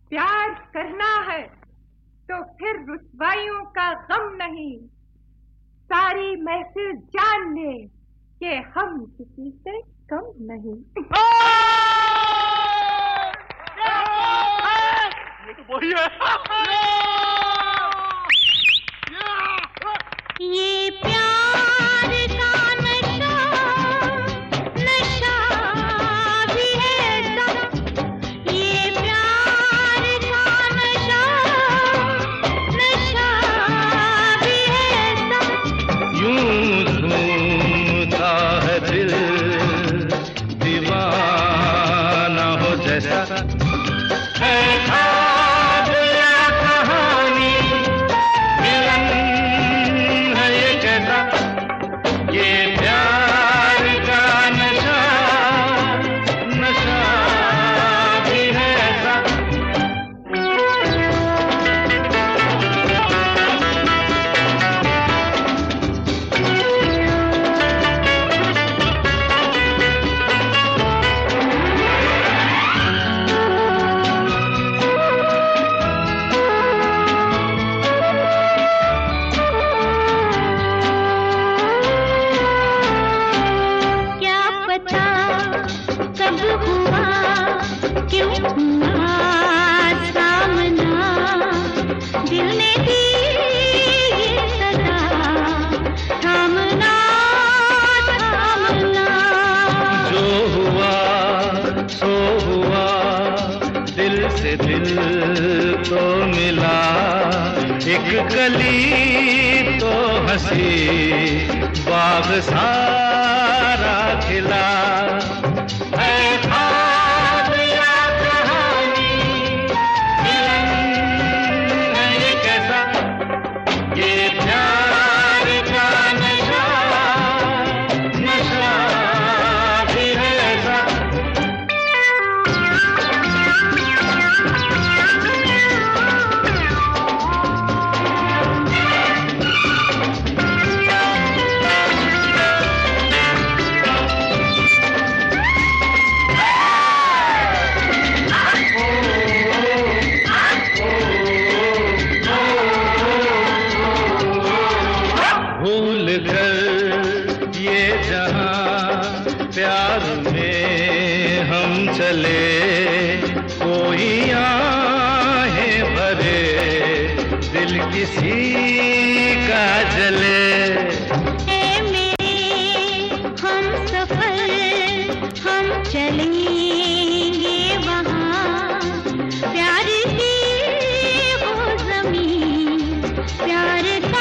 प्यार करना है तो फिर रुसवाइयों का गम नहीं। सारी महफिल जान ले कि हम किसी से कम नहीं। ये तो वही है। ये प्यार का नशा, नशा भी है सब। ये प्यार का नशा, नशा भी है सब। यूं झूमता है दिल दीवाना हो जैसा है ख्वाब या कहानी, मिलन है ये कैसा, ये प्यार का नशा, नशा भी है ऐसा। तो मिला एक कली तो हंसी बाग सारा खिला, है ख्वाब या कहानी, मिलन है ये कैसा, ये प्यार का नशा, नशा भी है ऐसा। प्यार में हम चले कोई आहें भरे दिल किसी का जले। ऐ मेरे हम सफर हम चलेंगे वहाँ, प्यार की वो ज़मीन, प्यार का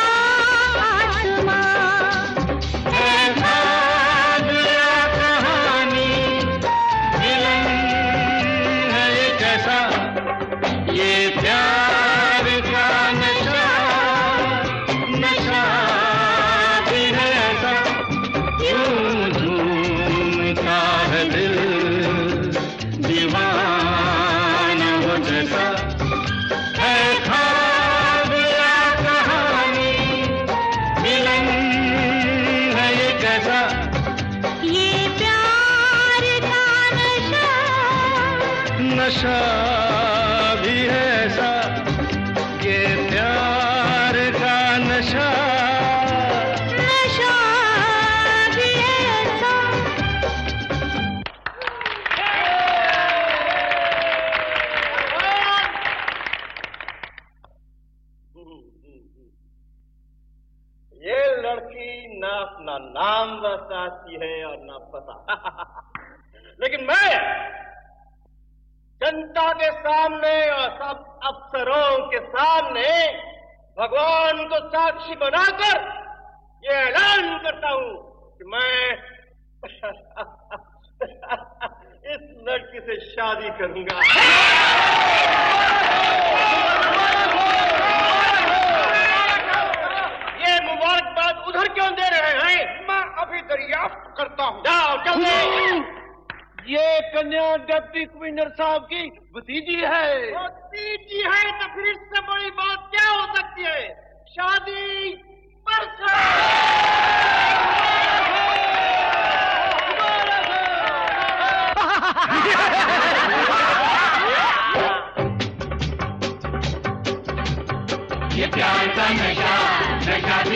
ये प्यार का नशा, नशा भी है ऐसा। यूं झूमता है दिल दीवाना हो जैसा, है ख्वाब या कहानी, मिलन है ये कैसा, ये प्यार का नशा, नशा भी है ऐसा, ये प्यार का नशा, नशा भी है ऐसा। ये लड़की ना अपना नाम बताती है और ना पता लेकिन मैं जनता के सामने और सब अफसरों के सामने भगवान को साक्षी बनाकर ये ऐलान करता हूं कि मैं इस लड़की से शादी करूंगा। ये मुबारकबाद उधर क्यों दे रहे हैं? मैं अभी दरियाफ्त करता हूं। जाओ जल्दी। ये कन्या डिप्टी कमिश्नर साहब की भतीजी है। भतीजी है तो फिर इससे बड़ी बात क्या हो सकती है? शादी परसों।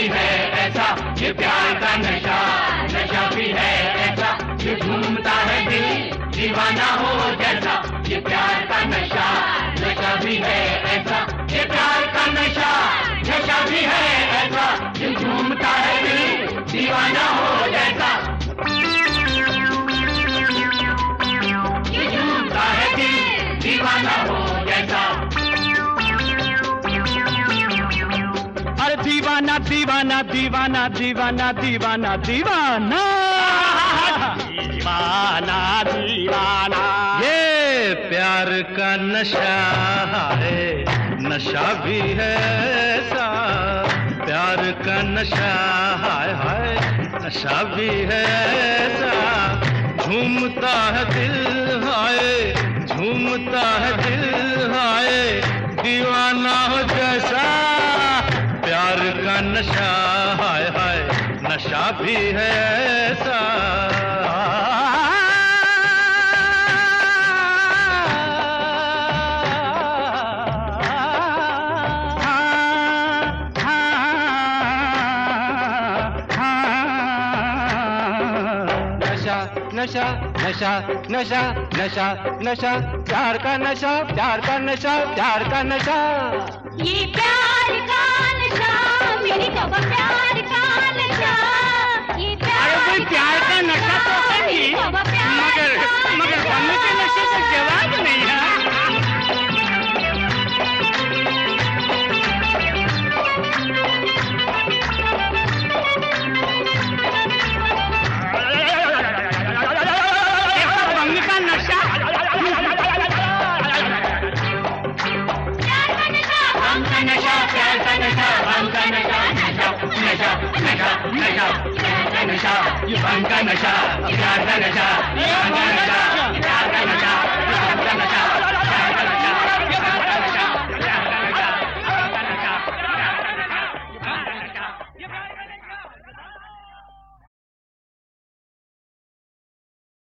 भी है ऐसा ये प्यार का नशा, नशा भी है ऐसा ये झूमता है दिल दीवाना हो जैसा, ये प्यार का नशा, नशा भी है ऐसा ये प्यार का नशा, नशा भी है ऐसा ये झूमता है दिल दीवाना हो जैसा, ये झूमता है दिल दीवाना हो जैसा। अरे दीवाना दीवाना दीवाना दीवाना दीवाना दीवाना दीवाना दीवाना, ये प्यार का नशा है, नशा भी है ऐसा प्यार का नशा है, नशा भी है ऐसा झूमता है दिल हाय, झूमता है दिल हाय दीवाना हो जैसा, प्यार का नशा है, नशा भी है ऐसा। नशा नशा नशा नशा नशा प्यार का नशा, प्यार का नशा, प्यार का नशा, ये प्यार का नशा मेरी तौबा प्यार का नशा, ये प्यार का नशा तो है ही, मगर गम के नशे का जवाब नहीं है। नशा, ये भंग का नशा, प्यार का नशा,